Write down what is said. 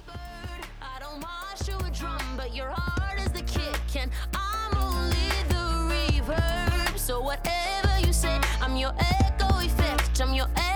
bird. I don't march to a drum, but your heart is the kick, and I'm only the reverb. So whatever you say, I'm your echo effect. I'm your